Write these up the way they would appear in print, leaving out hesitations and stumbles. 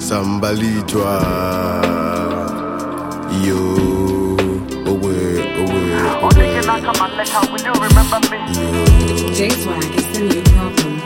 Sambalijwa. Yo, away. J-Swag is the new problem.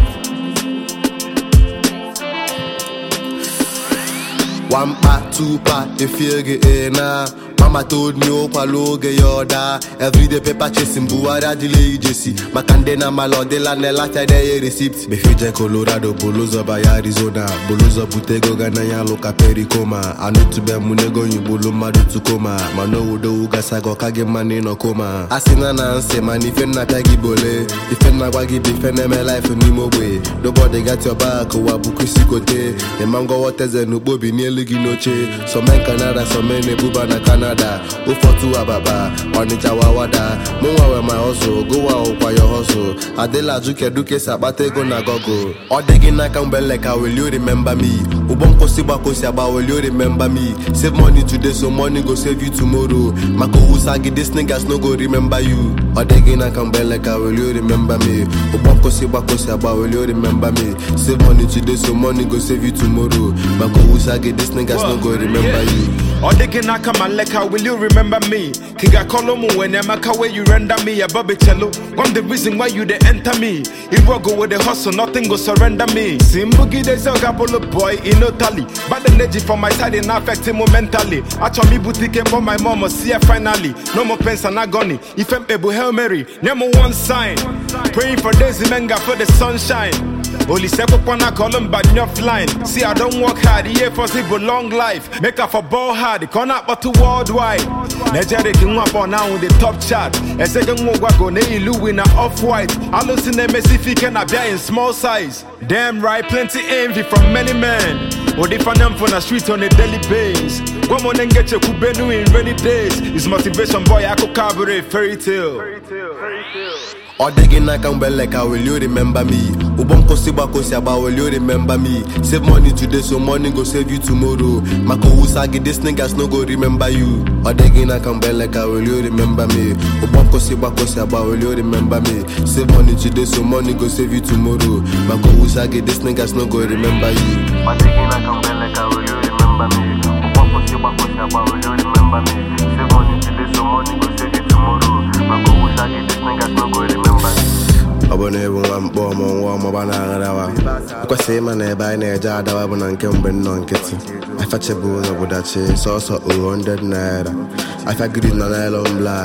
One part, two part, if you get in Mama told me Opaloge yoda. Everyday paper chasing Buara delay Jesse. Macandena Malodela Nella Tade receipt. Befije Colorado, Boloza by Arizona. Boloza Butego Ganaya Loka Pericoma. I know to be Munego Yubulu Madu to coma. Mano Udo Ugasago Kage Mani no coma. Asina Nanse Manifena Tagi Bole. Defend Wagi defend my life in Nimo way. Nobody got your back or Wabukusi Kote. The mango waters and Nubobi nearly Ginoche. Some men Canada, some men Bubana Canada. Ufotu ababa, onija wawada. Muwa my hustle, go out kwa your hustle. Adela duke sabate go na gogo. Odegi na kambeleka, will you remember me? Ubonko sibako siaba, will you remember me? Save money today, so money go save you tomorrow. Mako usagi, these niggas no go remember you. Odegi na kambeleka, will you remember me? Ubonko sibako siaba, will you remember me? Save money today, so money go save you tomorrow. Mako usagi, these niggas no go remember you. Odegi na kambeleka, will you remember me? Kiga kolomu when Yamaka where you render me a Bobby Cello. I'm the reason why you they enter me. If I go with the hustle, nothing go surrender me. Simbugi there's a gabolo boy in Italy. But the energy from my side in affect him mentally. Actually boutique for my mama see her finally. No more pens and agony. If I'm able Hail Mary, number one sign. Praying for days in Menga for the sunshine. Only second one I call him but not flying. See I don't work hard, yeah for simple long life. Make up for ball hard, corner but to worldwide. Nigeria king up on now with the top chart. A second one go ne ilu in a off-white. I listen to Messi can be in small size. Damn right, plenty envy from many men. Or they find them from the street on a daily base. One more then get your kubenu in rainy days. It's motivation boy, I could cabaret fairy tale. Odegi na kambeleka, will you remember me? Ubonko sibako siaba, will you remember me? Save money today, so money go save you tomorrow. Mako usagi, these niggas no go remember you. Odegi na kambeleka, will you remember me? Ubonko sibako siaba, will you remember me? Save money today, so money go save you tomorrow. Mako usagi, these niggas no go remember you. Odegi na kambeleka, will you remember me? Ubonko sibako siaba, will you remember me? Save money today, so money go save you tomorrow. Mako usagi, these niggas no go remember you. Abone one bomb on one banana. Because say man, by Naja, Dawan and Kemben non kitty. I fetch a boon of that chase, also 100 naira. I fag green on black.